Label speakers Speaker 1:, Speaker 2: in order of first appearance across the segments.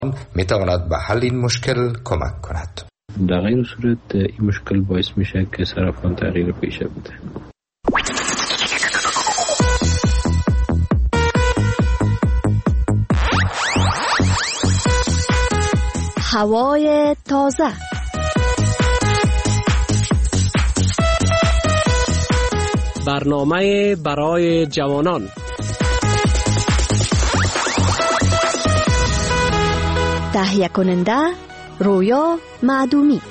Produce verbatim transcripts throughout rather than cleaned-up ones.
Speaker 1: می تواند به حل این مشکل کمک کند.
Speaker 2: در غیر صورت این مشکل باعث میشه که صرفان تغییر پیشه بده.
Speaker 3: هوای تازه.
Speaker 4: برنامه برای جوانان.
Speaker 3: تهیه کننده رویا معدومی.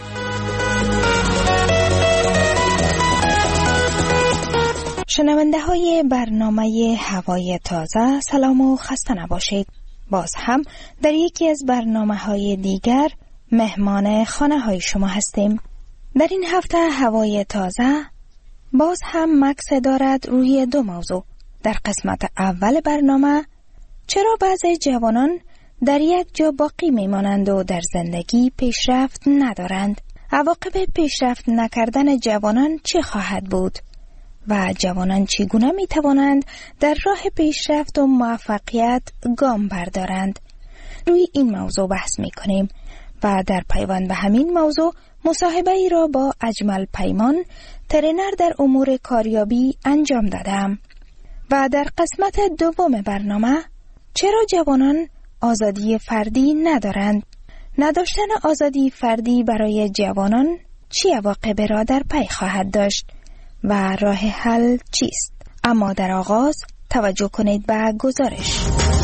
Speaker 5: شنونده های برنامه هوای تازه، سلام و خسته نباشید. باز هم در یکی از برنامه های دیگر مهمان خانه های شما هستیم. در این هفته هوای تازه باز هم مکس دارد روی دو موضوع. در قسمت اول برنامه چرا بعضی جوانان در یک جا باقی میمانند و در زندگی پیشرفت ندارند؟ عواقب پیشرفت نکردن جوانان چه خواهد بود؟ و جوانان چگونه می توانند در راه پیشرفت و موفقیت گام بردارند؟ روی این موضوع بحث می کنیم و در پیوند به همین موضوع مصاحبه ای را با اجمل پیمان، ترینر در امور کاریابی انجام دادم. و در قسمت دوم برنامه چرا جوانان آزادی فردی ندارند؟ نداشتن آزادی فردی برای جوانان چه عواقبی را در پی خواهد داشت و راه حل چیست؟ اما در آغاز توجه کنید به گزارش.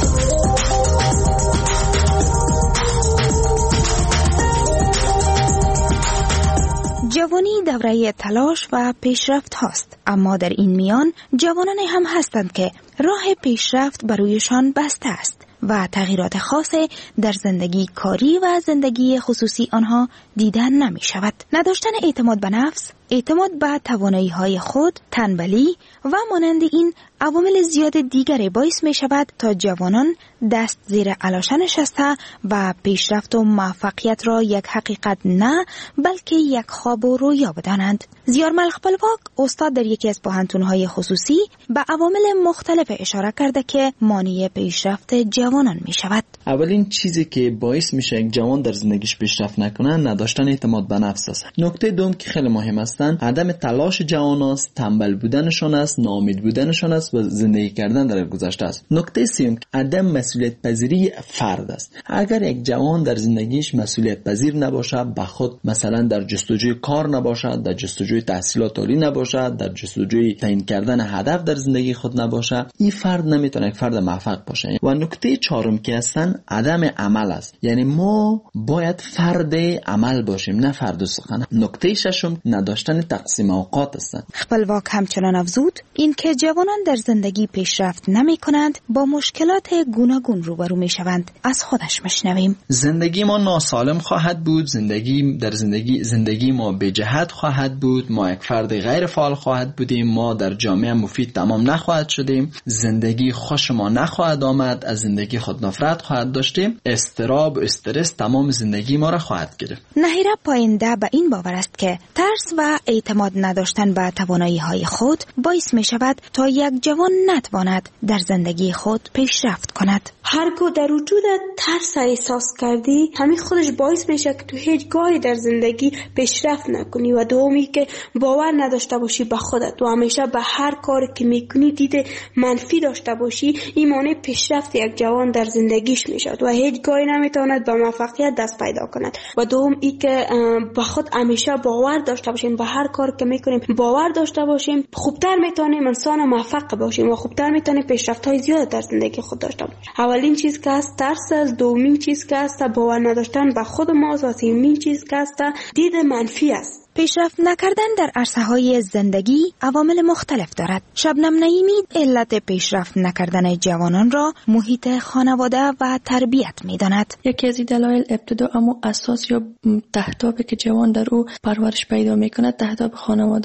Speaker 5: جوانی دوره تلاش و پیشرفت هاست، اما در این میان جوانان هم هستند که راه پیشرفت برویشان بسته است و تغییرات خاص در زندگی کاری و زندگی خصوصی آنها دیدن نمی شود. نداشتن اعتماد به نفس، اعتماد به توانایی های خود، تنبلی و مانند این عوامل زیاد دیگری باعث می شود تا جوانان دست زیر علاشه نشسته و پیشرفت و موفقیت را یک حقیقت نه بلکه یک خواب و رویا بدانند. زیار ملخپلواک استاد در یکی از پوهنتون‌های خصوصی به عوامل مختلف اشاره کرده که مانع پیشرفت جوانان می شود.
Speaker 6: اولین چیزی که باعث میشه یک جوان در زندگیش پیشرفت نکنه نداشتن اعتماد به نفس است. نکته دوم که خیلی مهم است عدم تلاش جوان است، تنبل بودنشان است، ناامید بودنشان است و زندگی کردن در گذشته است. نکته سوم عدم مسئولیت پذیری فرد است. اگر یک جوان در زندگیش مسئولیت پذیر نباشه، به خود مثلا در جستجوی کار نباشد، در جستجوی تحصیلات عالی نباشد، در جستجوی تعیین کردن هدف در زندگی خود نباشه، این فرد نمیتونه یک فرد موفق باشه. و نکته چهارم که هستن عدم عمل است. یعنی ما باید فرد عمل باشیم نه فرد سخن. نکته ششم نداشتن تقسیم اوقات است.
Speaker 5: خپلواک همچنان افزود این که جوانان در زندگی پیشرفت نمی کنند با مشکلات گوناگون روبرو می شوند. از خودش مشنویم.
Speaker 6: زندگی ما ناسالم خواهد بود، زندگی در زندگی زندگی ما به جهت خواهد بود، ما یک فرد غیر فعال خواهد بودیم، ما در جامعه مفید تمام نخواهد شدیم، زندگی خوش ما نخواهد آمد، از زندگی خود نفرت خواهد داشتیم، استراب و استرس تمام زندگی ما را خواهد گرفت.
Speaker 5: نهیره پاینده به این باور است که ترس و اعتماد نداشتن به توانایی های خود باعث می شود تا یک جوان نتواند در زندگی خود پیشرفت کند.
Speaker 7: هرگاه در وجود ترس احساس کردی، همین خودش باعث میشه که تو هیچ گاهی در زندگی پیشرفت نکنی. و دومی که باور نداشته باشی به خودت و همیشه به هر کاری که میکنی دید منفی داشته باشی، این مانع پیشرفت یک جوان در زندگیش میشد و هیچ گاهی نمیتواند به موفقیت دست پیدا کند. و دوم ای که به خود همیشه باور داشته باشیم، به هر کاری که میکنیم باور داشته باشیم، خوبتر میتونیم انسان موفق باشیم و خوبتر میتونیم پیشرفت های زیاد در زندگی خود داشته باشیم. اولین چیز که هست ترس است، دومین چیز که هست باور نداشتن به خود ما، و سومین چیز که هست دید منفی است.
Speaker 5: پیشرفت نکردن در عرصه‌های زندگی عوامل مختلف دارد. شبنم نعیمی علت پیشرفت نکردن جوانان را محیط خانواده و تربیت می‌داند.
Speaker 8: یکی از دلایل ابتدا اما اساس یا تهدابی که جوان در او پرورش پیدا می‌کند تهداب خانواده یا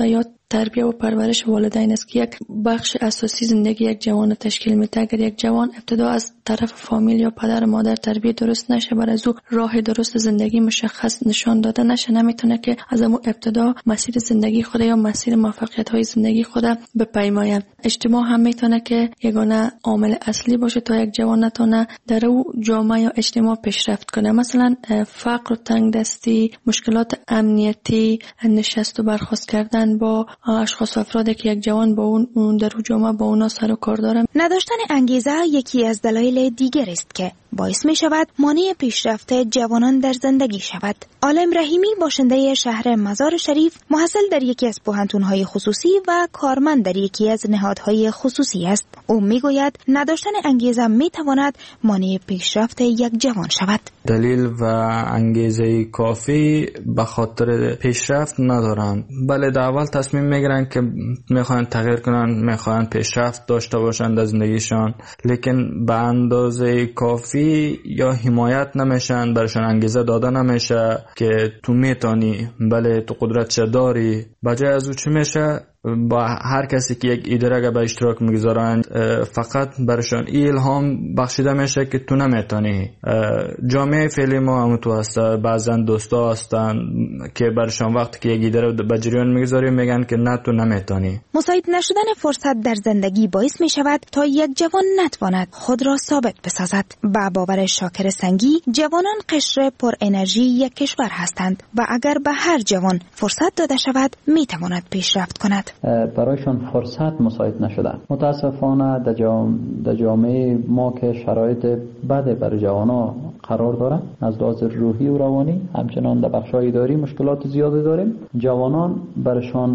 Speaker 8: تربیت و پرورش والدین است که یک بخش اساسی زندگی یک جوان تشکیل میده. اگر یک جوان ابتدا از طرف فامیل یا پدر و مادر تربیت درست نشه، بر از او راه درست زندگی مشخص نشان داده نشه، نمیتونه که از اون ابتدا مسیر زندگی خود یا مسیر موفقیت های زندگی خود بپیماید. اجتماع هم میتونه که یگانه عامل اصلی باشه تا یک جوان نتونه در او جامعه یا اجتماع پیشرفت کنه. مثلا فقر و تنگ دستی، مشکلات امنیتی، نشست و برخاست کردن با اشخاص و افرادی که یک جوان با اون در او جامعه با اونا سر و کار داره.
Speaker 5: نداشتن انگیزه یکی از دلایل دیگر است که باعث می شود مانع پیشرفت جوانان در زندگی شود. عالم رحیمی باشنده شهر مزار شریف، محصل در یکی از پوهنتون‌های خصوصی و کارمند در یکی از نهادهای خصوصی است. او می گوید نداشتن انگیزه می تواند مانع پیشرفت یک جوان شود.
Speaker 9: دلیل و انگیزه کافی به خاطر پیشرفت ندارن، بله در اول تصمیم میگیرن که میخوان تغییر کنن، میخوان پیشرفت داشته باشن در زندگیشان، لیکن به اندازه کافی یا حمایت نمیشن، برشان انگیزه داده نمیشه که تو میتونی، بله تو قدرت داری. بجای از او چی میشه؟ با هر کسی که یک ایده را به اشتراک میگذارند فقط برشان الهام بخشیده میشه که تو نمیتونی. جامعه فعلی ما هم تو هست، بعضن دوستا هستن که برشان وقتی که یک ایده را به جریان میگذاری میگن که نه تو نمیتونی.
Speaker 5: مساعد نشدن فرصت در زندگی باعث میشود تا یک جوان نتواند خود را ثابت بسازد. با باور شاکر سنگی، جوانان قشر پر انرژی یک کشور هستند و اگر به هر جوان فرصت داده شود میتواند پیشرفت کند.
Speaker 10: برایشان فرصت مساعد نشده. متاسفانه در جام... جامعه ما که شرایط بد برای جوانا قرار داره، از لحاظ روحی و روانی، همچنان در بخش‌های اداری مشکلات زیادی داریم. جوانان برشان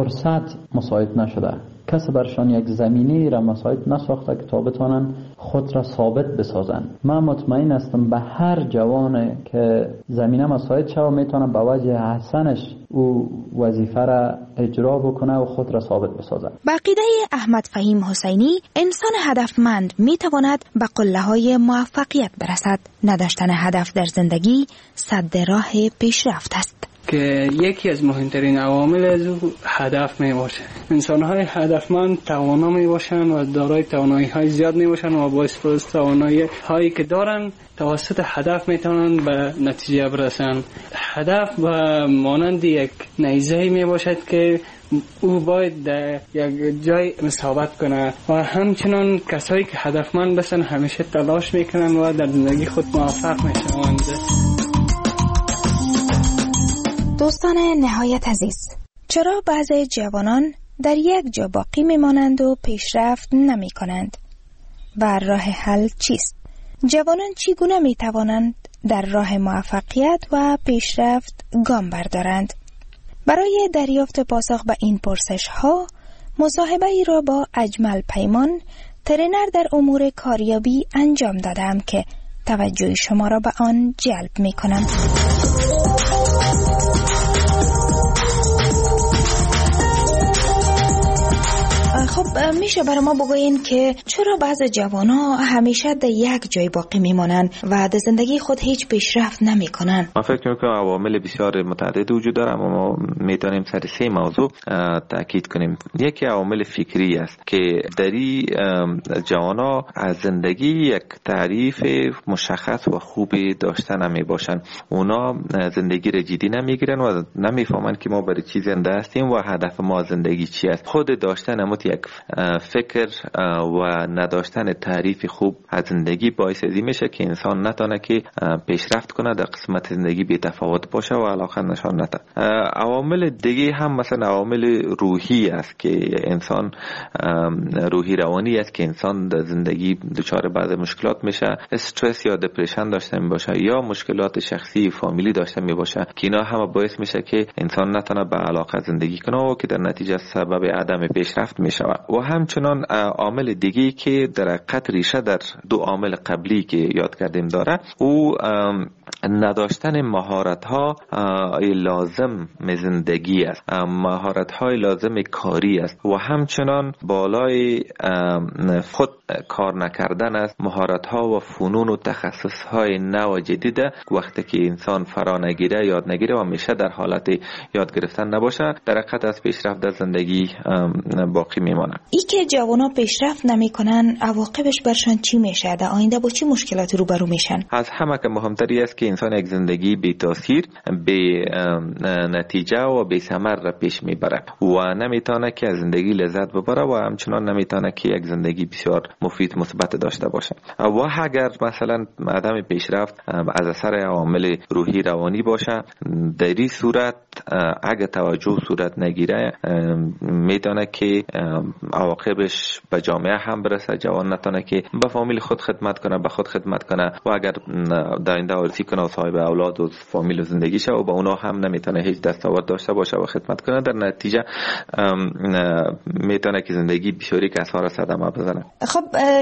Speaker 10: فرصت مساعد نشده. کسی برشان یک زمینی را مساعد نساخته که تا بتانن خود را ثابت بسازن. من مطمئن هستم به هر جوان که زمینه مساعد شود میتونه به وجه حسنش او وظیفه را اجرا بکنه و خود را ثابت بسازه.
Speaker 5: به عقیده احمد فهیم حسینی، انسان هدفمند میتواند به قله‌های موفقیت برسد. نداشتن هدف در زندگی سد راه پیشرفت است.
Speaker 11: که یکی از مهمترین عوامل از او هدف می باشه. انسان‌های هدفمند توانا می باشند و دارای توانایی‌های زیاد می باشند و با استفاده از توانایی‌هایی که دارن توسط هدف می توانند به نتیجه برسند. هدف به مانند یک نیزه می باشد که او باید در یک جای ثابت کنه و همچنان کسایی که هدفمند باشند همیشه تلاش میکنن و در زندگی خود موفق میشوند.
Speaker 5: دوستان نهایت عزیز، چرا بعضی جوانان در یک جا باقی میمانند و پیشرفت نمی کنند؟ و راه حل چیست؟ جوانان چگونه می توانند در راه موفقیت و پیشرفت گام بردارند؟ برای دریافت پاسخ به این پرسش ها، مصاحبه ای را با اجمل پیمان، ترینر در امور کاریابی انجام دادم که توجه شما را به آن جلب می کنم. خب میشه برای ما بگوین که چرا بعض جوان‌ها همیشه در یک جای باقی میمانند و در زندگی خود هیچ پیشرفت نمیکنن؟
Speaker 12: من فکر میکنم عوامل بسیار متعدد وجود داره، اما ما میتونیم سر سه موضوع تاکید کنیم. یکی عوامل فکری است که دری جوان‌ها از زندگی یک تعریف مشخص و خوبی داشته نمی باشن. اونا زندگی را جدی نمیگیرن و نمیفهمن که ما برای چی زنده هستیم و هدف ما زندگی چی است. خود داشتن امت یک فکر و نداشتن تعریف خوب از زندگی باعث ازی میشه که انسان نتونه که پیشرفت کنه، در قسمت زندگی بی تفاوت باشه و علاقه نشان نده. عوامل دیگه هم مثلا عوامل روحی است که انسان روحی روانی است که انسان در زندگی دچار بعض مشکلات میشه، استرس یا دپرشن داشته می باشه یا مشکلات شخصی فامیلی داشته می باشه که اینا هم باعث میشه که انسان نتونه به علاقه زندگی کنه و که در نتیجه سبب عدم پیشرفت می شود. و همچنان عامل دیگی که در حقیقت ریشه در دو عامل قبلی که یاد کردیم داره، او نداشتن مهارت ها لازم زندگی است، مهارت های لازم کاری است و همچنان بالای خود کار نکردن است. مهارت ها و فنون و تخصص های نو و جدید وقتی که انسان فرا نگیره، یاد نگیره و همیشه در حالت یاد گرفتن نباشه، در حقیقت از پیشرفت در زندگی باقی میمانه.
Speaker 5: ای که جوانا پیشرفت نمیکنن عواقبش برشان چی میشه؟ در آینده با چی مشکلاتی روبرو میشن؟
Speaker 12: از همه که مهمتری است که انسان یک زندگی بی تاثیر، بی نتیجه و بی ثمر را پیش میبره و نمیتونه که از زندگی لذت ببره و همچنان نمیتونه که یک زندگی بسیار مفید مثبت داشته باشه. و اگر مثلا عدم پیشرفت از اثر عوامل روحی روانی باشه، در این صورت اگر توجه صورت نگیره میتونه که عواقبش به جامعه هم برسه. جوان نتونه که به فامیل خود خدمت کنه، به خود خدمت کنه و اگر در این دورتی کنه و صاحب اولاد و فامیل و زندگی شه و به اونا هم نمیتونه هیچ دستاورد داشته باشه و خدمت کنه، در نتیجه میتونه که زندگی بسیاری کسا صدمه بزنه.
Speaker 5: خب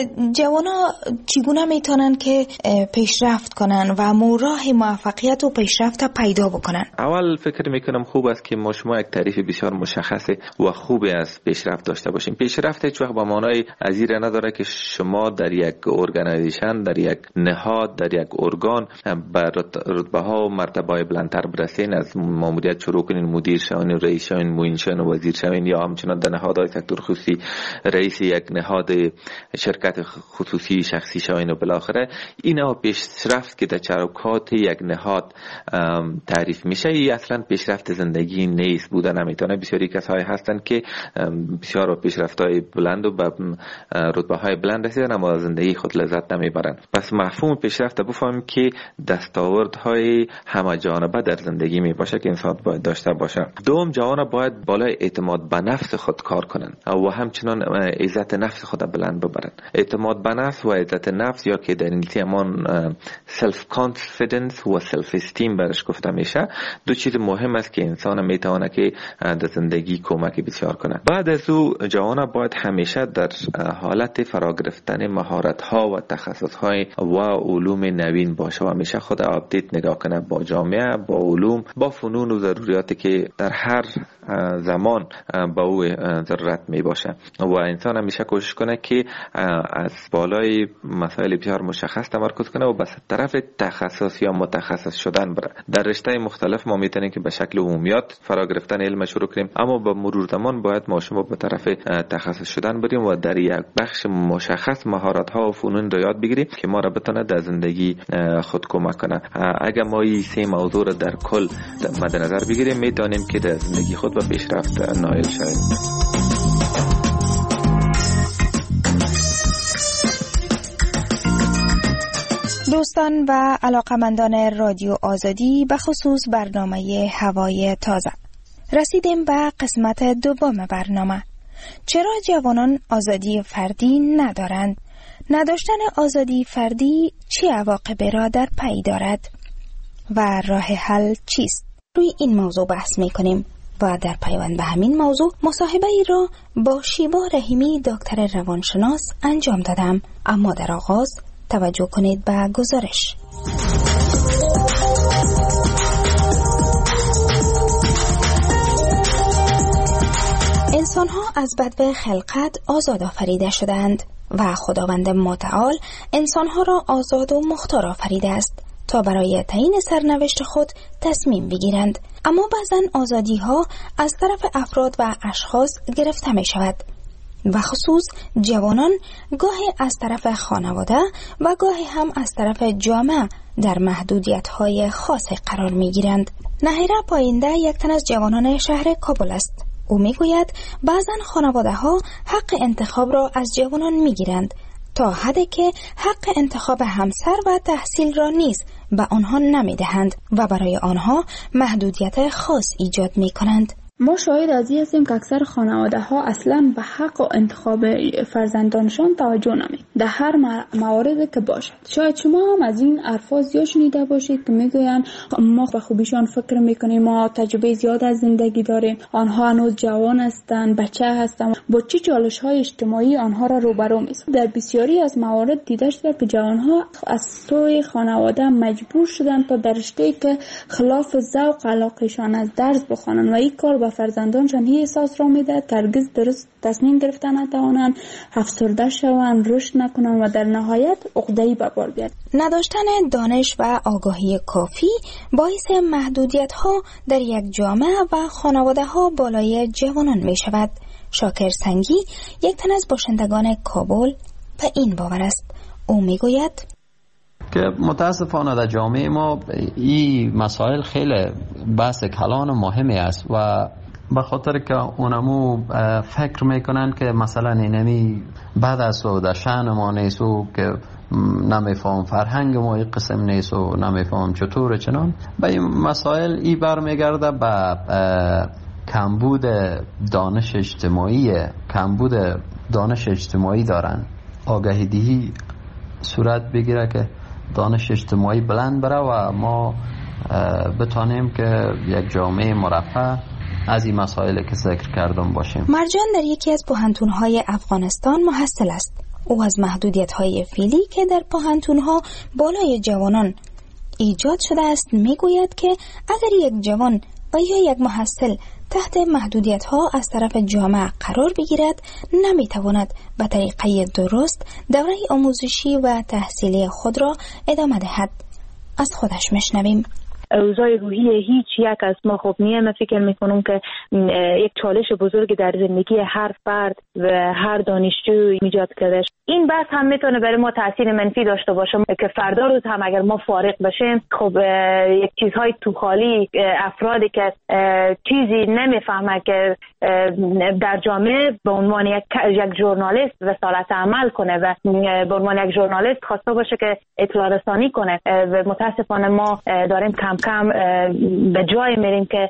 Speaker 5: جوانا چگونه میتونن که پیشرفت کنن و راه موفقیت و پیشرفت پیدا بکنن؟
Speaker 12: اول فکر میکنم خوب است که ما شما یک تعریف بسیار مشخص و خوبی از پیشرفت داشته باشیم. پیشرفت هیچ وقت به معنای ازیره نداره که شما در یک ارگانیزیشن، در یک نهاد، در یک ارگان به رتبه ها و مرتبه های بلندتر برسین، از ماموریت شروع کنین، مدیر شوین، رئیس شوین، معین شوین و وزیر شوین، یا همچنان در نهادهای سکتور خصوصی رئیس یک نهاد شرکت خصوصی شخصی شوین و بالاخره اینا پیشرفت که در چروکات یک نهاد تعریف میشه. ای اصلا پیشرفت زندگی نیست، بوده نمیتونه. بسیاری کسایی هستن که بسیار پیشرفت‌های بلند و به رتبه‌های بلند رسیدن اما زندگی خود لذت نمیبرن. پس مفهوم پیشرفت بفهمیم که دستاوردهای همه جانبه در زندگی می باشه که انسان باید داشته باشه. دوم، جوان باید بالای اعتماد به نفس خود کار کنن و همچنان عزت نفس خود بلند ببرن. اعتماد به نفس و عزت نفس یا که در انگلیسی همان سلف کانفیدنس و سلف استیم برش گفته میشه، دو چیز مهم است که انسان میتونه که در زندگی کمک بسیار کنه. بعد از او جوان باید همیشه در حالت فرا گرفتن مهارت ها و تخصص های و علوم نوین باشه و همیشه خود آپدیت نگاه کنه با جامعه، با علوم، با فنون و ضروریاتی که در هر زمان با او ضرورت می باشه و انسان همیشه کوشش کنه که از بالای مسائل بسیار مشخص تمرکز کنه و به طرف تخصص یا متخصص شدن بره. در رشته مختلف ما میتونیم که به شکل عمومیات فرا گرفتن علم شروع کنیم، اما با مرور زمان باید ما شما به طرف تخصص شدن بریم و در یک بخش مشخص مهارت ها و فنون رو یاد بگیریم که ما را بتونه در زندگی خود کمک کنه. اگر ما این سه موضوع رو در کل مد نظر بگیریم میتونیم که در زندگی خود به پیشرفت نائل شویم.
Speaker 5: دوستان و علاقمندان رادیو آزادی، به خصوص برنامه هوای تازه، رسیدیم به قسمت دوم برنامه. چرا جوانان آزادی فردی ندارند؟ نداشتن آزادی فردی چه عواقبی را در پی دارد و راه حل چیست؟ روی این موضوع بحث می‌کنیم و در پیوند به همین موضوع مصاحبه ای را با شیوا رحیمی دکتر روانشناس انجام دادم. اما در آغاز توجه کنید به گزارش. انسان‌ها از بدو خلقت آزاد آفریده شدند و خداوند متعال انسان‌ها را آزاد و مختار آفریده است تا برای تعیین سرنوشت خود تصمیم بگیرند. اما بعضن آزادی‌ها از طرف افراد و اشخاص گرفته می شود و خصوص جوانان گاهی از طرف خانواده و گاهی هم از طرف جامعه در محدودیت‌های خاصی قرار می‌گیرند. نهیره پاینده یک تن از جوانان شهر کابل است. او می‌گوید بعضن خانواده‌ها حق انتخاب را از جوانان می‌گیرند تا حدی که حق انتخاب همسر و تحصیل را نیز به آنها نمی‌دهند و برای آنها محدودیت خاص ایجاد می‌کنند.
Speaker 13: ما شاهد از این هستیم که اکثر خانواده ها اصلا به حق و انتخاب فرزندانشان توجه نمی در هر موارد که باشد. شاید شما هم از این الفاظ زیاد شنیده باشید که میگویند ما به خوبیشان فکر میکنیم، ما تجربه زیاد از زندگی داریم، آنها هنوز جوان هستند، بچه هستند، با چه چالش های اجتماعی آنها را روبرو می‌سازد. در بسیاری از موارد دیده شده که جوانها از سوی خانواده مجبور شدند تا در رشته‌ای که خلاف ذوق علاقهشان از درس بخوانند و این کار به فرزندانشان این احساس را میدهد که هرگز درست تصمیم گرفتن نتوانند، افسرده شوند، رشد نکنند و در نهایت عقده‌ای به بار بیاید.
Speaker 5: نداشتن دانش و آگاهی کافی باعث محدودیت‌ها در یک جامعه و خانواده‌ها بالای جوانان می‌شود. شاکر سنگی یک تن از باشندگان کابل به این باور است. او میگوید
Speaker 10: که متاسفانه در جامعه ما این مسائل خیلی بحث کلان مهمی است و به خاطر که اونمو فکر میکنن که مثلا اینمی بعد از و در شأن ما نیست و که نمیفهم فرهنگ ما این قسم نیست و نمیفهم چطور چنان به این مسائل ای برمیگرده به کمبود دانش اجتماعی کمبود دانش اجتماعی دارن. آگاهی دهی صورت بگیره که دانش اجتماعی بلند بره و ما بتانیم که یک جامعه مرفه از این مسائل که ذکر کردم باشیم.
Speaker 5: مرجان در یکی از پوهنتون‌های افغانستان محصل است. او از محدودیت‌های فعلی که در پوهنتون‌ها بالای جوانان ایجاد شده است میگوید که اگر یک جوان و یا یک محصل تحت محدودیت‌ها از طرف جامعه قرار بگیرد نمی‌تواند به طریقه درست دوره آموزشی و تحصیلی خود را ادامه دهد. از خودش میشنویم.
Speaker 14: اوضاع روحی هیچ یک از ما خوب نیه. من فکر میکنم که یک چالش بزرگ در زندگی هر فرد و هر دانشجو ایجاد کرده. این بحث هم میتونه برای ما تاثیر منفی داشته باشه که فردا روز هم اگر ما فارغ بشیم خب یک چیزهای تو خالی، افرادی که چیزی نمیفهمه که در جامعه به عنوان یک یک ژورنالیست رسالت عمل کنه و به عنوان یک ژورنالیست خواسته باشه که اطلاع رسانی کنه و متاسفانه ما داریم کم کم به جای میریم که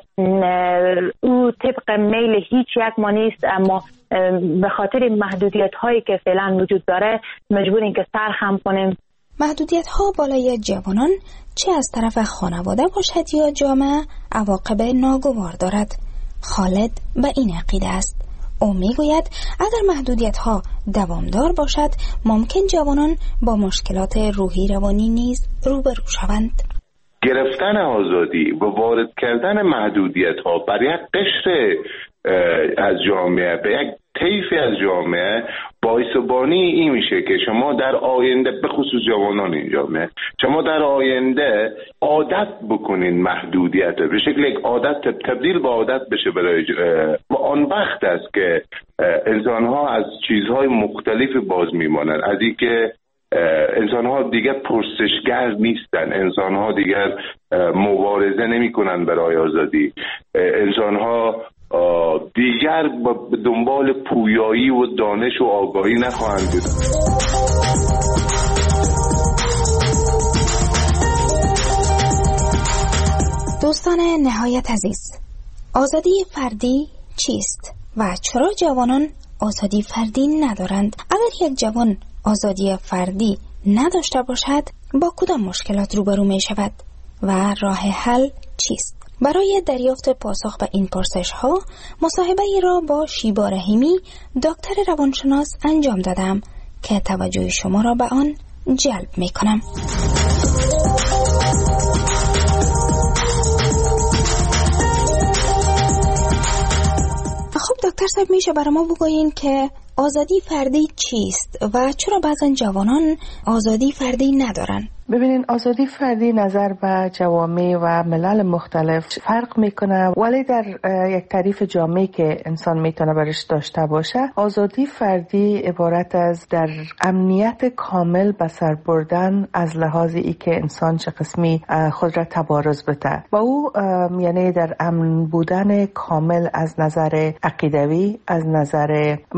Speaker 14: او طبق میل هیچ یک ما نیست، اما به خاطر محدودیت هایی که فعلا وجود داره مجبوریم که سرخم کنیم.
Speaker 5: محدودیت ها بالای جوانان چه از طرف خانواده باشد یا جامعه عواقب ناگوار دارد. خالد به این عقیده است. او میگوید اگر محدودیت ها دوامدار باشد ممکن جوانان با مشکلات روحی روانی نیز روبرو شوند.
Speaker 15: گرفتن آزادی و وارد کردن محدودیت ها بر یک قشر از جامعه به یک طیفی از جامعه باعث بانی این میشه که شما در آینده به خصوص جوانان این جامعه شما در آینده عادت بکنین محدودیت به شکل یک عادت تبدیل به عادت بشه برای و آن وقت است که انسان ها از چیزهای مختلفی باز میمانند، از این که انسان ها دیگر پرسشگر نیستن، انسان ها دیگر مبارزه نمی کنن برای آزادی، انسان ها دیگر به دنبال پویایی و دانش و آگاهی نخواهند بود.
Speaker 5: دوستان نهایت عزیز، آزادی فردی چیست و چرا جوانان آزادی فردی ندارند؟ اگر یک جوان آزادی فردی نداشته باشد با کدام مشکلات روبرو می شود و راه حل چیست؟ برای دریافت پاسخ به این پرسش ها مصاحبه ای را با شیبا رحیمی دکتر روانشناس انجام دادم که توجه شما را به آن جلب می کنم. خب دکتر صاحب، میشه برای ما بگویین که آزادی فردی چیست و چرا بعضا جوانان آزادی فردی ندارن؟
Speaker 16: ببینین، آزادی فردی نظر به جوامع و ملل مختلف فرق میکنه، ولی در یک تعریف جامعی که انسان میتونه برش داشته باشه، آزادی فردی عبارت از در امنیت کامل به سر بردن از لحاظ ای که انسان چه قسمی خود را تبارز بده و او یعنی در امن بودن کامل از نظر عقیدوی، از نظر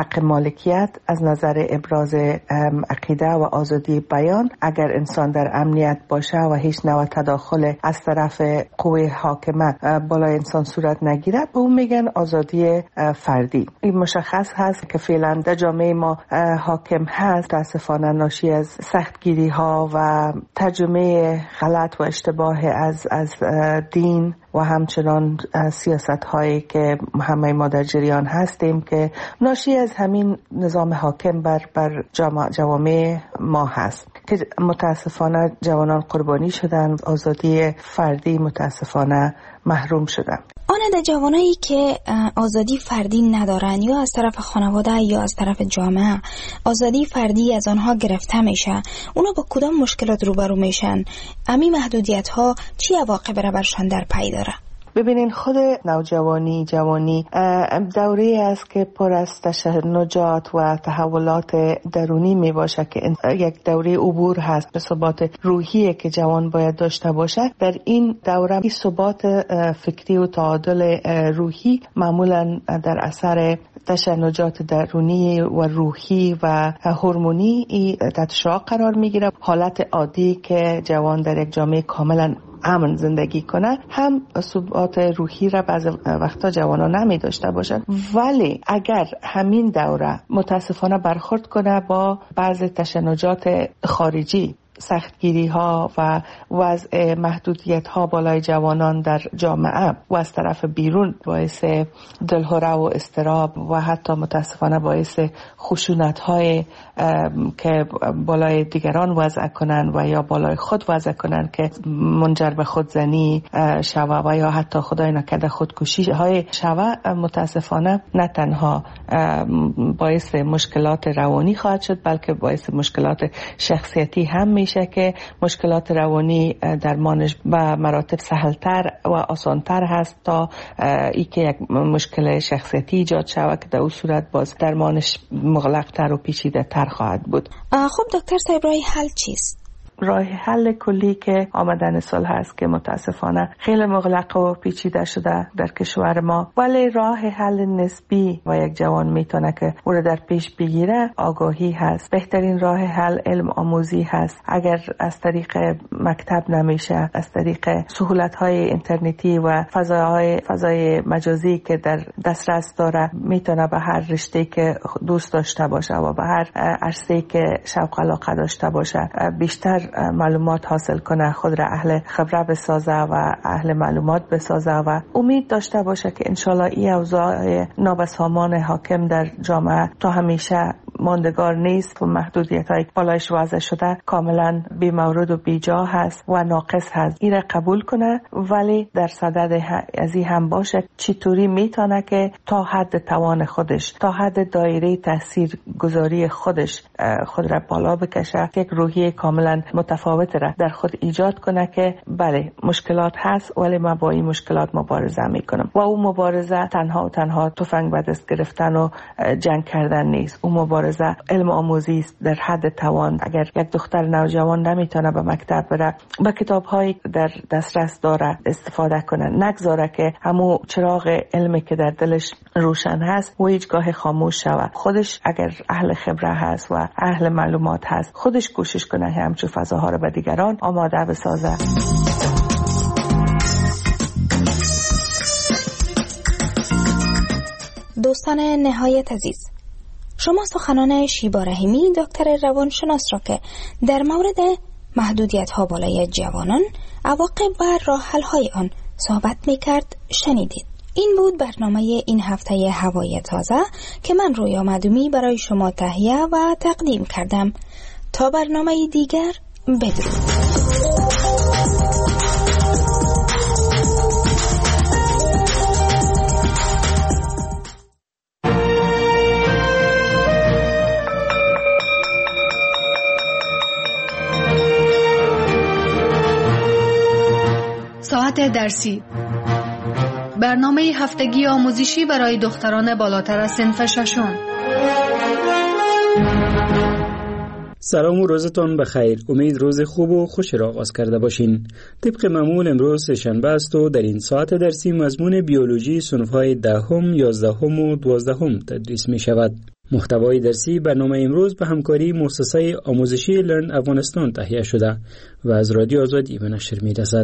Speaker 16: حق مالکیت، از نظر ابراز عقیده و آزادی بیان، اگر انسان در امنیت باشه و هیچ نوع تداخل از طرف قوه حاکمه بالای انسان صورت نگیره، به اون میگن آزادی فردی. این مشخص هست که فعلا در جامعه ما حاکم هست، متاسفانه ناشی از سختگیری ها و ترجمه غلط و اشتباه از از دین و همچنان سیاست هایی که همه ما در جریان هستیم که ناشی از همین نظام حاکم بر بر جوامع ما هست که متاسفانه جوانان قربانی شدن، آزادی فردی متاسفانه محروم شدن.
Speaker 5: آن در جوانایی که آزادی فردی ندارن یا از طرف خانواده یا از طرف جامعه آزادی فردی از آنها گرفته میشه، اونا با کدام مشکلات روبرو میشن؟ امی محدودیت ها چی عواقب را برشان در پی داره؟
Speaker 16: ببینین خود نوجوانی جوانی دوره است که پر از تشنجات و تحولات درونی می باشه که یک دوره عبور هست به ثبات روحی که جوان باید داشته باشه. در این دوره این ثبات فکری و تعادل روحی معمولا در اثر تشنجات درونی و روحی و هورمونی تحت شعاع قرار میگیره. حالت عادی که جوان در یک جامعه کاملا امن زندگی کنه هم ثبات روحی را بعض وقتا جوانان نمی داشته باشن، ولی اگر همین دوره متاسفانه برخورد کنه با بعض تشنجات خارجی، سختگیری ها و وضع محدودیت ها بالای جوانان در جامعه و از طرف بیرون باعث دلهره و اضطراب و حتی متاسفانه باعث خشونت های که بالای دیگران وضع کنن و یا بالای خود وضع کنن که منجر به خودزنی شوه و یا حتی خدای نکرده خودکشی های شوه، متاسفانه نه تنها باعث مشکلات روانی خواهد شد بلکه باعث مشکلات شخصیتی هم میشه که مشکلات روانی درمانش به مراتب سهلتر و آسانتر هست تا ای که یک مشکل شخصیتی ایجاد شود که در اون صورت باز درمانش مغلق‌تر و پیچیده‌تر خواهد بود.
Speaker 5: خب دکتر صاحب راه حل چیست؟
Speaker 16: راه حل کلی که آمدن سال هست که متاسفانه خیلی مغلق و پیچیده شده در کشور ما، ولی راه حل نسبی و یک جوان میتونه که او را در پیش بگیره آگاهی هست. بهترین راه حل علم آموزی هست. اگر از طریق مکتب نمیشه، از طریق سهولت های اینترنتی و فضاهای فضای مجازی که در دسترس داره میتونه به هر رشته که دوست داشته باشه و به هر عرصه‌ای که شوق علاقه داشته باشه بیشتر معلومات حاصل کنه، خود را اهل خبره بسازه و اهل معلومات بسازه و امید داشته باشه که انشالله این اوضاع نابسامان حاکم در جامعه تا همیشه ماندگار نیست و محدودیت های بالایش وضع شده کاملا بی مورد و بی جا هست و ناقص هست. این را قبول کنه، ولی در صدد از این هم باشه چطوری میتونه که تا حد توان خودش، تا حد دایره تاثیر گذاری خودش خود را بالا بکشه، یک روحیه کاملا متفاوت را در خود ایجاد کنه که بله مشکلات هست ولی من با این مشکلات مبارزه میکنم. و اون مبارزه تنها و تنها تفنگ به دست گرفتن و جنگ کردن نیست. اون مبارزه علم آموزی است در حد توان. اگر یک دختر نوجوان نمیتونه به مکتب بره، با کتاب‌هایی در دسترس داره استفاده کنه، نگذاره که همون چراغ علمی که در دلش روشن هست و هیچگاه خاموش شود. خودش اگر اهل خبره هست و اهل معلومات هست، خودش کوشش کنه همچون فضاها رو به دیگران آماده بسازه.
Speaker 5: دوستان نهایت عزیز، شما سخنان شیبا رحیمی دکتر روانشناس را که در مورد محدودیت ها بالای جوانان، عواقب و راه حل های آن صحبت می کرد شنیدید. این بود برنامه این هفته هوای تازه که من رویا معدومی برای شما تهیه و تقدیم کردم. تا برنامه دیگر بدرود.
Speaker 17: ساعت درسی، برنامه هفتگی آموزشی برای دختران بالاتر از صنف ششم.
Speaker 18: سلام و روزتان بخیر. امید روز خوب و خوش را آغاز کرده باشین. طبق معمول امروز شنبه است و در این ساعت درسی مضمون بیولوژی صنف‌های دهم، یازدهم و دوازدهم تدریس می شود. محتوای درسی برنامه امروز به همکاری مؤسسه آموزشی لرن افغانستان تهیه شده و از رادیو آزادی به نشر می رسد.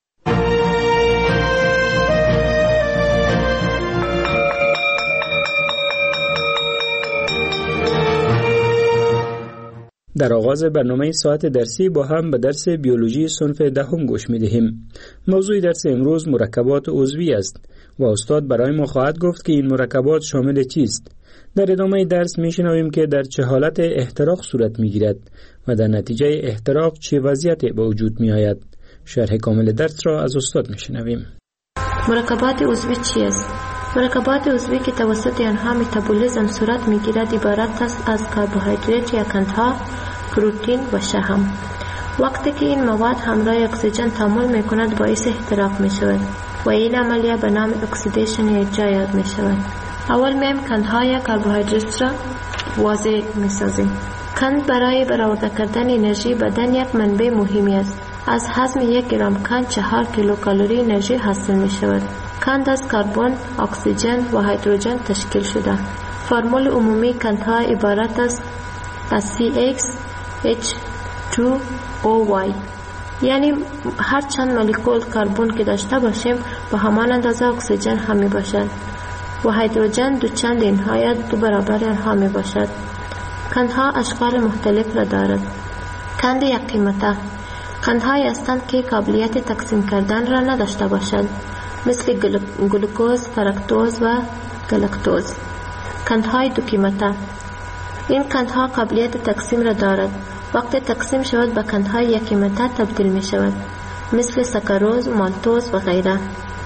Speaker 18: در آغاز برنامه ساعت درسی با هم به درس بیولوژی صنف دهم گوش می دهیم. موضوع درس امروز مرکبات عضوی است و استاد برای ما خواهد گفت که این مرکبات شامل چیست. در ادامه درس می شنویم که در چه حالت احتراق صورت می گیرد و در نتیجه احتراق چه وضعیتی به وجود می آید. شرح کامل درس را از استاد می شنویم.
Speaker 8: مرکبات عضوی چیست؟ مرکبات عضوی که توسط آنها متابولیسم صورت می گیرد عبارت است از کربوهیدرات یا قندها، پروتئین و شحم. وقتی که این مواد همراه اکسیژن تعامل می کند باعث احتراق می شود و این عملیه به نام اکسیدیشن یا اجرا یاد می شود. اول میم قندها یا کربوهیدرات را واضح می سازیم. قند برای برآورده کردن انرژی بدن یک منبع مهمی است. از هضم یک گرم قند چهار کیلوکالری انرژی حاصل می شود. قند از کربن، اکسیژن و هیدروژن تشکیل شده. فرمول عمومی قندها عبارت است از سی ایکس اچ تو او وای، یعنی هر چند مولکول کربن که داشته باشیم با همان اندازه اکسیژن هم می باشد و هیدروژن دو چند اینها یا دو برابر آنها می باشد. قندها اشکال مختلف را دارد. قند یک قیمته قندهایی هستند که قابلیت تقسیم کردن را نداشته باشد، مثل گلوکوز، فرکتوز و گلاکتوز. قندهای دو قیمته این قندها قابلیت تقسیم را دارد. وقتی تقسیم شود به قندهای یک قیمته تبدیل می شود، مثل ساکاروز، مالتوز و غیره.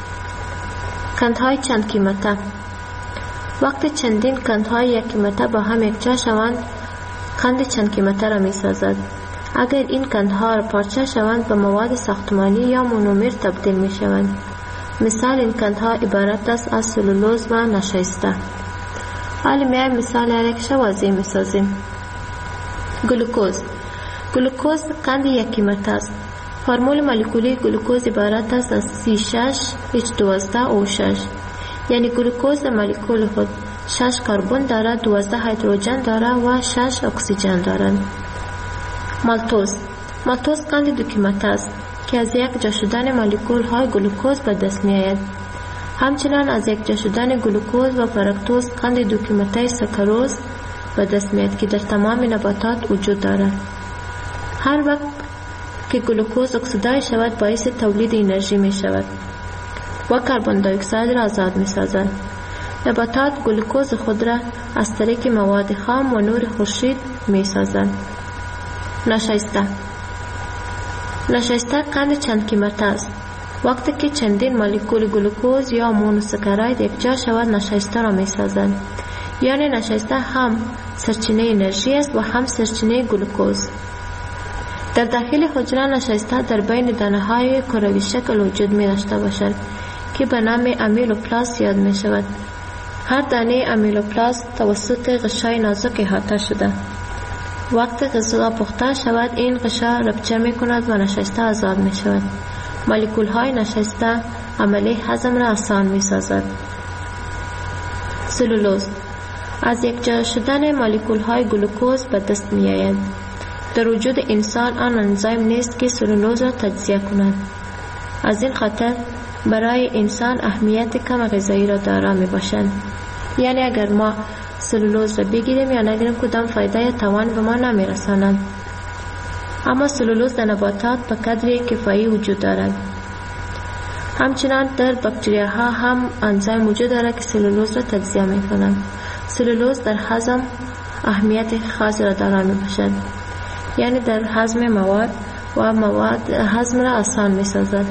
Speaker 8: قندهای چند قیمته وقتی چندین قندهای یک قیمته با هم یکجا شوند قند چند قیمته را می سازد. اگر این قندها را پارچه شوند به مواد ساختمانی یا مونومر تبدیل می شوند. مثال این قندها عبارت است از سلولوز و نشایسته. حالا میایم مثال یک واضح می سازیم. گلوکوز گلوکوز قند یک قیمته است. فرمول مولکولی گلوکوز عبارت است از سی شش اچ دوازده او شش، یعنی گلوکوز مولکول خود شش کربن دارد، دوازده هیدروژن دارد و شش اکسیژن دارد. مالتوز مالتوز قند دو قیمته است که از یک جا شدن مولکول های گلوکوز به دست می آید. همچنان از یک جا شدن گلوکوز و فرکتوز قند دو قیمته ساکاروز به دست می آید که در تمام نباتات وجود دارد. هر وقت که گلوکوز اکسیدای شود باعث تولید انرژی می شود و کربن دی اکساید را آزاد می سازد. نباتات گلوکوز خود را از طریق مواد خام و نور خورشید می سازند. نشایسته نشایسته قند چند قیمته است. وقتی که چندین مولکول گلوکوز یا مونوساکاراید یکجا شود نشایسته را می سازند. یعنی نشایسته هم سرچینه انرژی است و هم سرچینه گلوکوز. در داخل حجره نشایسته در بین دانه های کروی شکل وجود می داشته باشد که به نام امیلوپلاست یاد می شود. هر دانه امیلوپلاست توسط غشای نازک احاطه شده. وقتی غذا پخته شود این غشا ربچه می کند و نشایسته آزاد می شود. مولکول های نشایسته عملی هضم را آسان می سازد. سلولوز از یک جا شدن مولکول های گلوکوز به دست می آید. در وجود انسان آن انزیم نیست که سلولوز را تجزیه کند. از این خاطر برای انسان اهمیت کم غذایی را دارا می باشند. یعنی اگر ما سلولوز را بگیریم یا نگیریم کدام فایده یا توان به ما نمی رساند. اما سلولوز در نباتات به قدر کفایی وجود دارد. همچنان در باکتریاها هم انزیم وجود دارد که سلولوز را تجزیه می کنند. سلولوز در هضم اهمیت خاص را دارا می باشد، یعنی در هضم مواد و مواد هضم را آسان می سازد.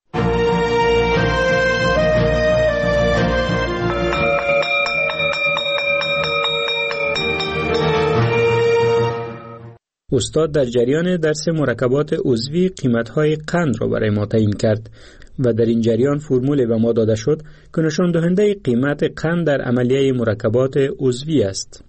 Speaker 18: استاد در جریان درس مرکبات عضوی قیمت‌های قند را برای ما تعیین کرد و در این جریان فرمولی به ما داده شد که نشان دهنده قیمت قند در عملیه مرکبات عضوی است.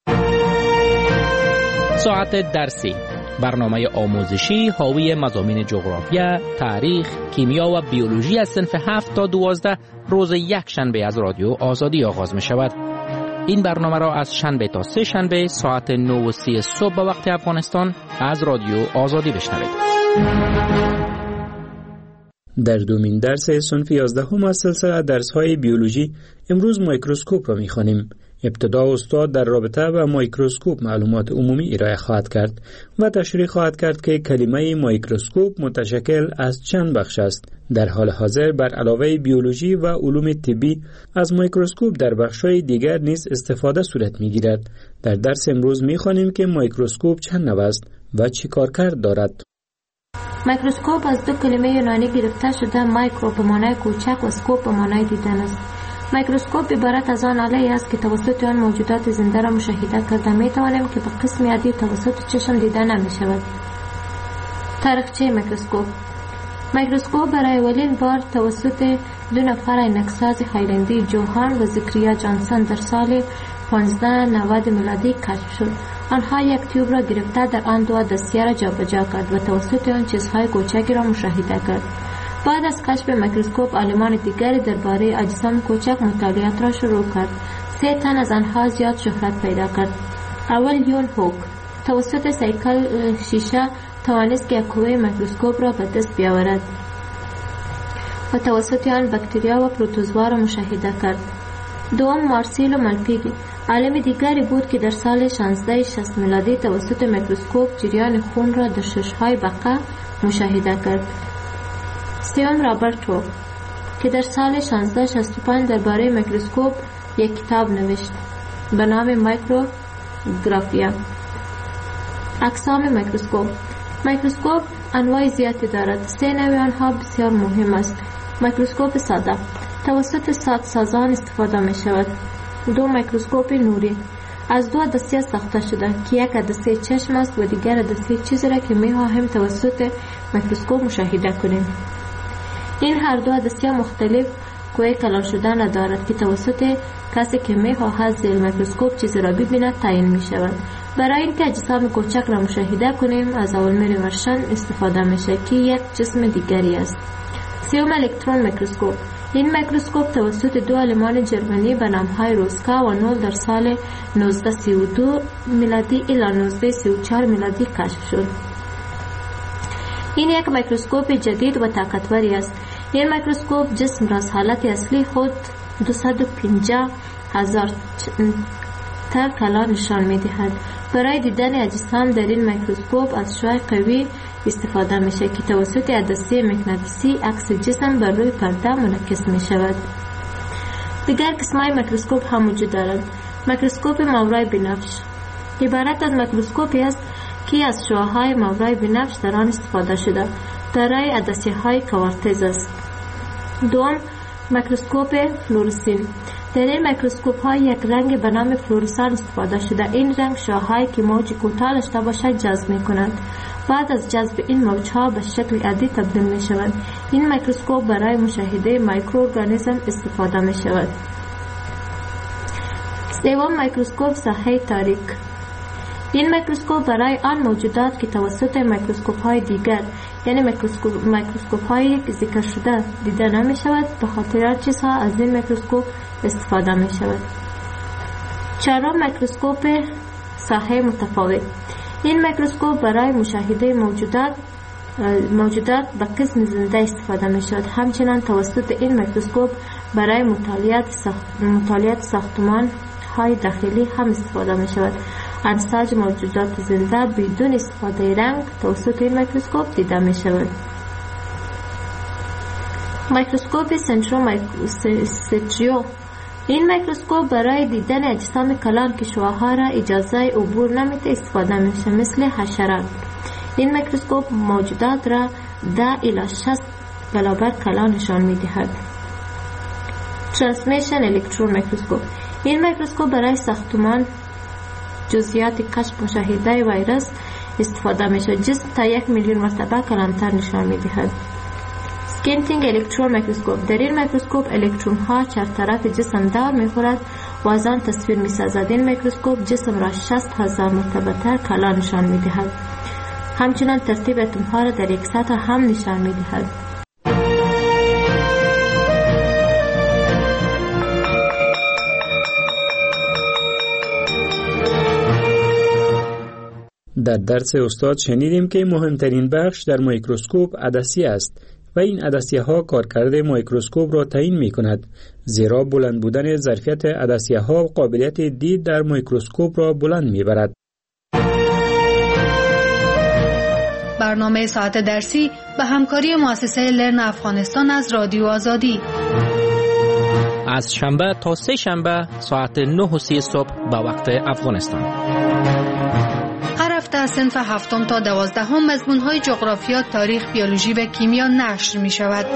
Speaker 19: ساعت درسی، برنامه آموزشی حاوی مضامین جغرافیا، تاریخ، کیمیا و بیولوژی از صنف هفت تا دوازده روز یک شنبه از رادیو آزادی آغاز می شود. این برنامه را از شنبه تا سه شنبه ساعت نه و سی صبح به وقت افغانستان از رادیو آزادی بشنوید.
Speaker 18: در دومین درس صنف یازدهم از سلسله درس‌های بیولوژی امروز میکروسکوپ را می‌خوانیم. ابتدا استاد در رابطه با میکروسکوپ معلومات عمومی ارائه خواهد کرد و تشریح خواهد کرد که کلمه میکروسکوپ متشکل از چند بخش است. در حال حاضر بر علاوه بیولوژی و علوم طبی از میکروسکوپ در بخش‌های دیگر نیز استفاده صورت می‌گیرد. در درس امروز می‌خوانیم که میکروسکوپ چند نوع است و چی کارکرد دارد.
Speaker 20: میکروسکوپ از دو کلمه یونانی گرفته شده، مایکرو به معنای کوچک و اسکوپ به معنای دیدن است. میکروسکوپ عبارت از آن آله‌ای است که توسط آن موجودات زنده را مشاهده کرده می‌توانیم که به قسم عادی توسط چشم دیده نمی‌شود. تاریخچه میکروسکوپ. میکروسکوپ برای اولین بار توسط دو نفر عینک‌ساز هایلندی جوهان و زکریا جانسون در سال پانزده نود میلادی کشف شد. آنها یک تیوب را گرفته در آن دو دستیه را جابجا کرد و توسط آن چیزهای کوچکی را مشاهده کرد. بعد از کشف میکروسکوپ آلمان دیگری درباره اجسام کوچک مطالعات را شروع کرد. سه تن از آنها زیاد شهرت پیدا کرد. اول یون هوک توسط سیکل شیشه توانست که قوه میکروسکوپ را به دست بیاورد و توسط آن باکتریا و پروتوزوا را مشاهده کرد. دوم مارسیلو مالپیگی عالم دیگری بود که در سال شانزده شصت میلادی توسط میکروسکوپ جریان خون را در شش‌های بقا مشاهده کرد. سوم رابرت هوک که در سال شانزده شصت و پنج درباره میکروسکوپ یک کتاب نوشت به نام مایکروگرافیا. اقسام میکروسکوپ. میکروسکوپ انواع زیادی دارد. سه نوع آنها بسیار مهم است. میکروسکوپ ساده توسط سادسازان استفاده می شود. دو میکروسکوپ نوری از دو دسته ساخته شده که یک دسته چشم است و دیگر دسته چیزی را که می خواهیم توسط میکروسکوپ مشاهده کنیم. این هر دو دسته مختلف قوه کلان شدن دارد که توسط کسی که می خواهد زیر میکروسکوپ چیزی را ببیند تعیین می شود. برای اینکه اجسام کوچک را مشاهده کنیم از اولمر ورشن استفاده می شود که یک جسم دیگری است. سوم الکترون میکروسکوپ. این میکروسکوپ توسط دو آلمان جرمنی به نام‌های روسکا و نول در سال نوزده سی و دو میلادی الی نوزده سی و چهار میلادی کشف شد. این یک میکروسکوپ جدید و طاقتوری است. این میکروسکوپ جسم را از حالت اصلی خود دویست و پنجاه هزار تا کلا نشان می‌دهد. برای دیدن اجسام در این میکروسکوپ از شعاع قوی استفاده میشه که توسط عدسه مغناطیسی عکس جسم بر روی پرده منعکس میشود. دیگر قسم‌های میکروسکوپ هم وجود دارند. میکروسکوپ ماورای بنفش عبارت از میکروسکوپی است که از شعاع‌های ماورای بنفش در آن استفاده شده دارای عدسه‌های کوارتز است. دوم میکروسکوپ فلورسین. در این میکروسکوپ ها یک رنگ به نام فلورسان استفاده شده. این رنگ شعاع‌هایی که موج کوتاه داشته باشد جذب می‌کنند. بعد از جذب این موج‌ها به شکل عادی تبدیل می‌شوند. این میکروسکوپ برای مشاهده مایکروارگانیسم استفاده می‌شود. سوم میکروسکوپ ساحه تاریک. این میکروسکوپ برای آن موجودات که توسط میکروسکوپ‌های دیگر یعنی میکروسکوپ میکروسکوپ‌های ذکر شده دیده نمی‌شود به خاطر چیزها از این میکروسکوپ استفاده می‌شود. چهارم میکروسکوپ ساحه متفاوت. این میکروسکوپ برای مشاهده موجودات موجودات به قسم زنده استفاده می‌شود. همچنین توسط این میکروسکوپ برای مطالعات ساخت مطالعات ساختمان های داخلی هم استفاده می‌شود. انساج موجودات زنده بدون استفاده رنگ توسط این میکروسکوپ دیده می‌شود. میکروسکوپ سنترومایکروستریو. این میکروسکوپ برای دیدن اجسام کلان که شعاع‌ها را اجازه عبور نمیده استفاده میشه مثل حشرات. این میکروسکوپ موجودات را ده الی شصت برابر کلان نشان میدهد. ترانسمیشن الکترون میکروسکوپ. این میکروسکوپ برای ساختمان جزئیات کشف مشاهده ویروس استفاده میشه. جسم تا یک میلیون مرتبه کلانتر نشان میدهد. سکینتینگ الکترون میکروسکوپ. در این میکروسکوپ الکترون ها چهار طرف جسم دور میخورد و از آن تصویر میسازد. این میکروسکوپ جسم را شصت هزار مرتبه تر کلان نشان میدهد. همچنان ترتیب اتم ها را در یک سطح هم نشان میدهد.
Speaker 18: در درس استاد شنیدیم که مهمترین بخش در میکروسکوپ عدسیه است و این عدسیه ها کارکرد میکروسکوپ را تعیین می کند، زیرا بلند بودن ظرفیت عدسیه ها قابلیت دید در میکروسکوپ را بلند می برد.
Speaker 17: برنامه ساعت درسی به همکاری مؤسسه لرن افغانستان از رادیو آزادی
Speaker 19: از شنبه تا سه شنبه ساعت نه و سی صبح به وقت افغانستان.
Speaker 17: هر هفته از صنف هفتم تا دوازدهم مضمون‌های جغرافیا، تاریخ، بیولوژی و کیمیا نشر می شود.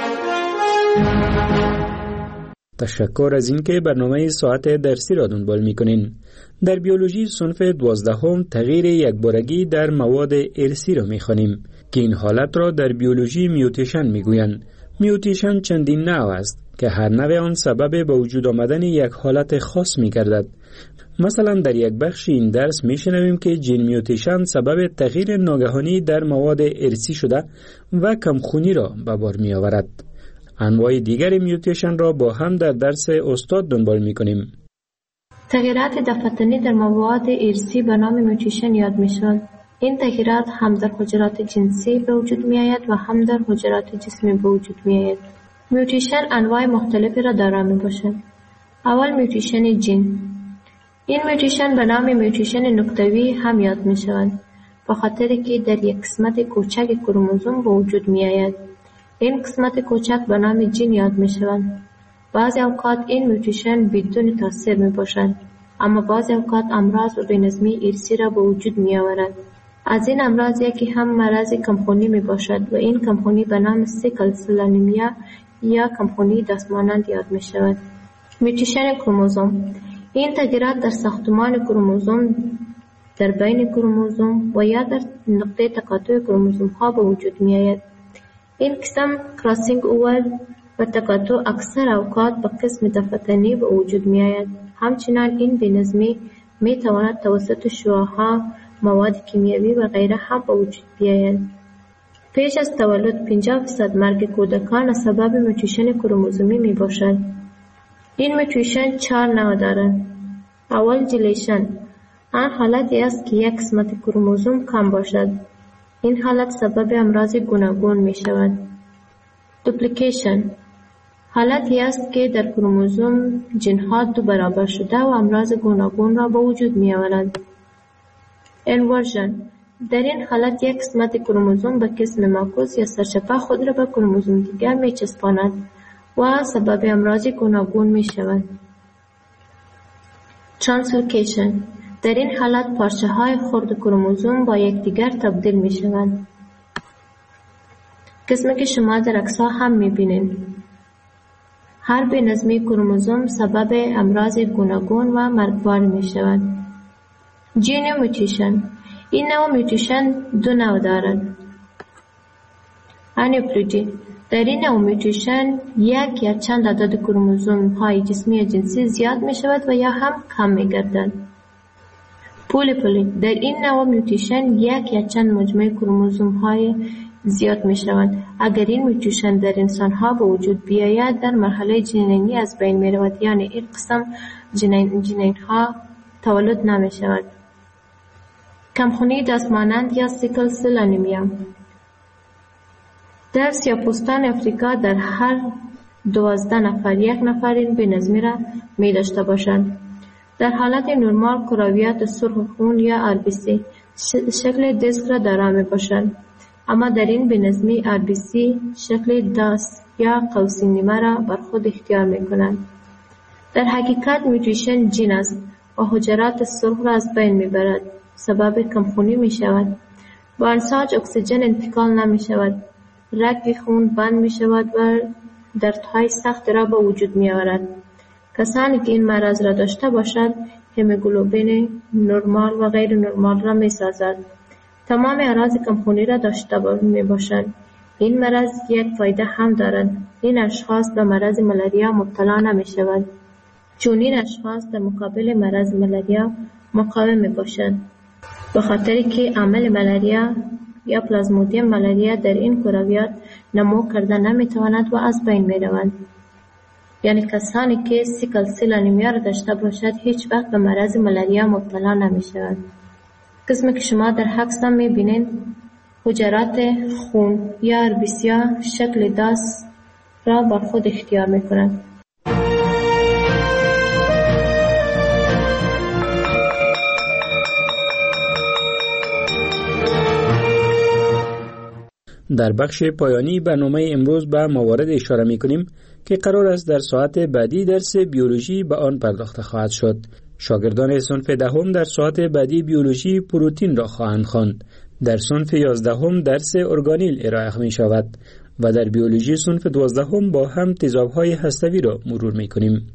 Speaker 18: تشکر از اینکه برنامه ساعت درسی را دنبال می‌کنین. در بیولوژی صنف دوازدهم تغییر یکبارگی در مواد ارثی را می‌خوانیم که این حالت را در بیولوژی میوتیشن می‌گویند. میوتیشن چندین نوع است که هر نوع آن سبب به وجود آمدن یک حالت خاص می‌گردد. مثلا در یک بخش این درس می‌شنویم که جین میوتیشن سبب تغییر ناگهانی در مواد ارثی شده و کمخونی را به بار می‌آورد. انواع دیگر میوتیشن را با هم در درس استاد دنبال می‌کنیم.
Speaker 20: تغییرات دفتنی در مواد ارثی به نام میوتیشن یاد می‌شوند. این تغییرات هم در حجرات جنسی به وجود می‌آید و هم در حجرات جسمی به وجود می‌آید. میوتیشن انواع مختلفی را دارا می‌باشد. اول میوتیشن جین. این میوتیشن به نام میوتیشن نقطه‌ای هم یاد می‌شوند، به خاطر که در یک قسمت کوچک کروموزوم به وجود می‌آید. این قسمت کوچک به نام جین یاد می‌شوند. بعضی اوقات این میوتیشن بدون تاثیر می‌باشد، اما بعضی اوقات امراض و بی‌نظمی ارثی را به وجود می‌آورد. از این امراض یکی هم مرض کمخونی می‌باشد و این کمخونی به نام سیکل سل انیمیا یا کمخونی دستمانند یاد می‌شود. میوتیشن کروموزوم. این تغییرات در ساختمان کروموزوم، در بین کروموزوم و یا در نقطه تقاطع کروموزوم‌ها به وجود می‌آید. این قسم کراسینگ اوور و تقاطع اکثر اوقات به قسم دفتنی به وجود می‌آید. همچنان این بی‌نظمی می‌تواند توسط شعاع‌ها، مواد کیمیایی و غیره هم به وجود بیاید. پیش از تولد پنجاه درصد مرگ کودکان سبب میوتیشن کروموزومی میباشد. این میوتیشن چهار نوع دارند. اول جلیشن. آن حالتی است که یک قسمت کروموزوم کم باشد. این حالت سبب امراض گوناگون می شود. دوپلیکیشن. حالتی است که در کروموزوم جنها دو برابر شده و امراض گوناگون را به وجود می آورد. انورژن. در این حالت یک قسمت کروموزوم به قسم معکوس یا سرچپه خود را به کروموزوم دیگر می چسباند و سبب امراض گوناگون می شود. ترانسلوکیشن. در این حالت پارچه های خرد کروموزوم با یکدیگر تبدیل می شوند. قسمی که شما در عکس‌ها هم می بینید. هر بی‌نظمی کروموزوم سبب امراض گوناگون و مرگبار می شود. جین میوتیشن. این نوع میوتیشن دو نوع دارد. انیپلوژی. در این نوع میوتیشن یک یا چند عدد کروموزوم های جسمی یا جنسی زیاد می شود و یا هم کم می گردند. پولیپولی. در این نوع میوتیشن یک یا چند مجموعه کروموزوم های زیاد می شوند. اگر این میوتیشن در انسان ها به وجود بیاید در مرحله جنینی از بین می رود، یعنی این قسم جنین, جنین ها تولد نمی شود. کمخونی دستمانند یا سیکل سل انیمیا. در سیاه‌پوستان افریقا در هر دوازده نفر یک نفر این بی‌نظمی را می داشته باشند. در حالت نرمال کرویات سرخ خون یا آر بی سی شکل دیسک را دارا می باشند، اما در این بی‌نظمی آر بی سی شکل داس یا قوسی نیمه را بر خود اختیار می کنند. در حقیقت میوتیشن جین است و حجرات سرخ را از بین می برد، سبب کمخونی می شود. با انساج اکسیژن انتقال نمی شود، رگ خون بند می شود و دردهای سخت را به وجود می آورد. کسانی که این مرض را داشته باشند هموگلوبین نرمال و غیر نرمال را می سازد. تمام اعراض کمخونی را داشته می باشند. این مرض یک فایده هم دارد. این اشخاص به مرض ملاریا مبتلا نمی شوند، چون این اشخاص در مقابل مرض ملاریا مقاوم می باشند، به خاطر که عامل ملاریا یا پلازمودیم ملاریا در این کرویات نمو کرده نمی تواند و از بین می روند. یعنی کسانی که سیکل سل انیمیا را داشته باشد هیچ وقت به مرض ملاریا مبتلا نمی شوند. قسمی که شما در عکس هم میبینید حجرات خون یا ار بی سی ها شکل داس را بر خود اختیار میکنند.
Speaker 18: در بخش پایانی برنامه امروز به موارد اشاره میکنیم که قرار است در ساعت بعدی درس بیولوژی به آن پرداخته خواهد شد. شاگردان صنف دهم در ساعت بعدی بیولوژی پروتئین را خواهند خواند. در صنف یازدهم درس ارگانیل ارائه می شود و در بیولوژی صنف دوازدهم با هم تیزاب‌های هسته‌ای را مرور می کنیم.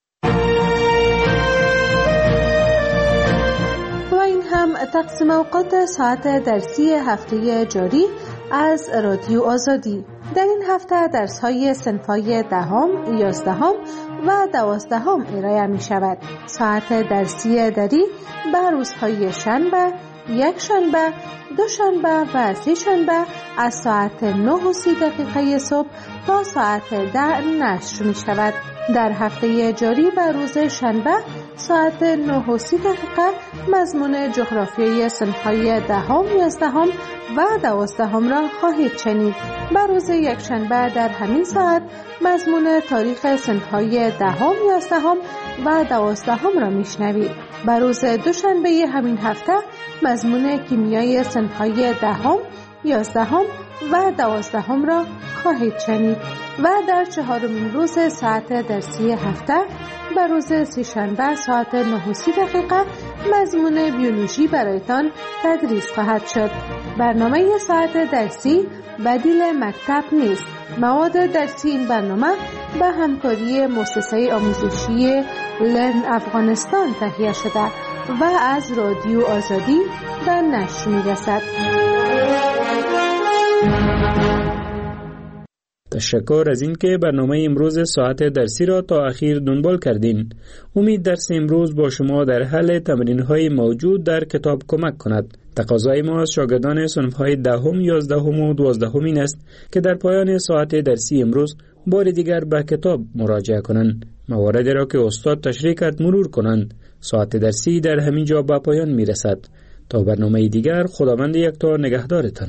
Speaker 17: و این هم تقسیم اوقات ساعت درسی هفته جاری از رادیو آزادی. در این هفته درس‌های صنف‌های دهم، یازدهم و دوازدهم ارائه می شود. ساعت درسی دری به روزهای شنبه، یک شنبه، دو شنبه و سه شنبه از ساعت نه و سی دقیقه صبح تا ساعت ده نشر می شود. در هفته جاری به روز شنبه ساعت نه و سی دقیقه مضمون جغرافیای صنف‌های دهم، یازدهم و دوازدهم را خواهید شنید. به روز یک شنبه در همین ساعت مضمون تاریخ صنف‌های دهم، یازدهم و دوازدهم را میشنوید. به روز دوشنبه همین هفته مضمون کیمیای صنف‌های دهم، یازدهم و دوازدهم را خواهید شنید و در چهارمین روز ساعت درسی هفته به روز سه‌شنبه ساعت نه و سی دقیقه مضمون بیولوژی برایتان تدریس خواهد شد. برنامه ساعت درسی بدیل مکتب نیست. مواد درسی این برنامه به همکاری مؤسسه آموزشی لرن افغانستان تهیه شده و از رادیو آزادی در نشر می‌رسد.
Speaker 18: تشکر از این که برنامه امروز ساعت درسی را تا اخیر دنبال کردین. امید درس امروز با شما در حل تمرین‌های موجود در کتاب کمک کند. تقاضای ما از شاگردان صنف‌های دهم، یازدهم و دوازدهم این است که در پایان ساعت درسی امروز بار دیگر به کتاب مراجعه کنند. مواردی را که استاد تشریح کرد مرور کنند. ساعت درسی در همین جا به پایان میرسد. تا برنامه دیگر خداوند یکتا نگهدارتان.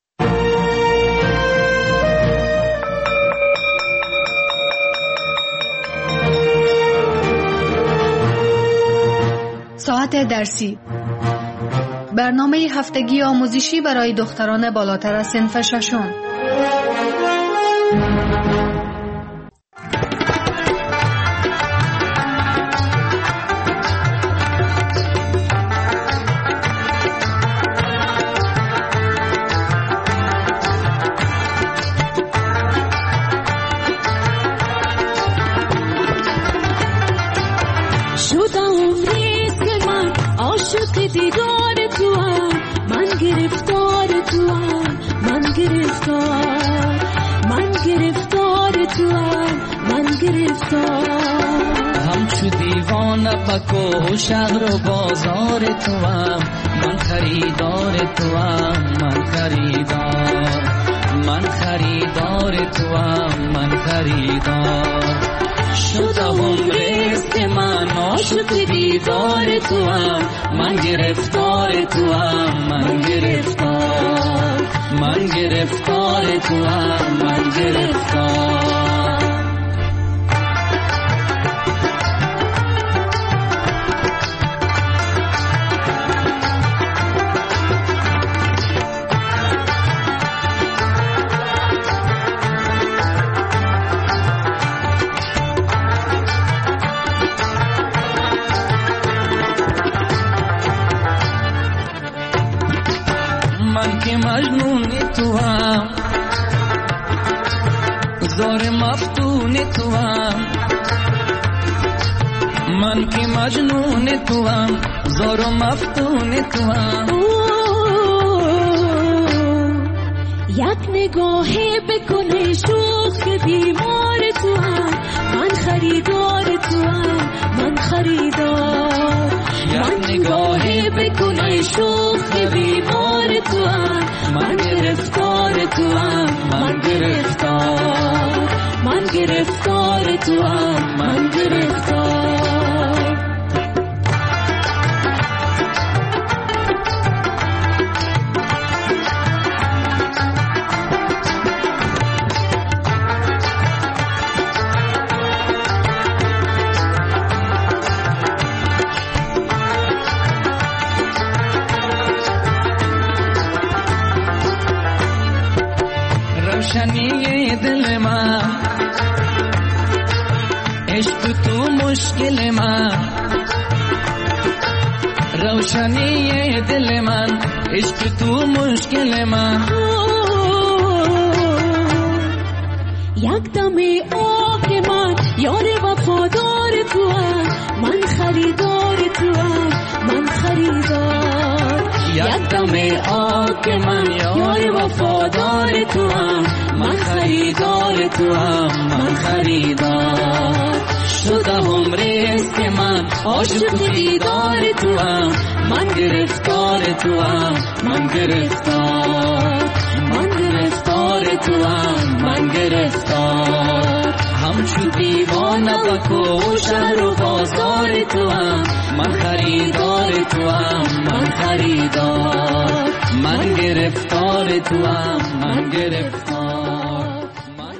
Speaker 17: ساعت درسی، برنامه هفتگی آموزشی برای دختران بالاتر از صنف ششم.
Speaker 21: بکو شهر و بازار تو هم، من خریدار تو هم، من خریدار، من خریدار تو هم، من خریدار. شدم رزق من عاشق دیدار تو هم، من گرفتار تو هم، من گرفتار، من گرفتار تو هم، من گرفتار. مجنون تو هم، زار مفتون تو هم، من که مجنون تو هم، زار مفتون تو هم.
Speaker 22: یک نگاهی بکنه شوخ بیمار تو هم، من خریدار تو هم، من خریدار. یک نگاهی بکنه شوخ بیمار تو هم، من گرفتار تو هم، من گرفتار، من گرفتار تو هم، من گرفتار.
Speaker 21: مشکل من، روشنی دل من، عشق تو مشکل من.
Speaker 22: یک دم آه من یار وفادار تو هم، من خریدار تو هم، من خریدار.
Speaker 21: یک دم آه من یار وفادار تو هم، من خریدار تو هم، من خریدار. شده هم ریست من عاشق دیدار تو هم، من گرفتار تو هم، من گرفتار. من گرفتار تو هم، من گرفتار. همچون دیوانه بکو شهر و بازار تو هم، من خریدار تو هم، من خریدار. من گرفتار تو هم، من گرفتار.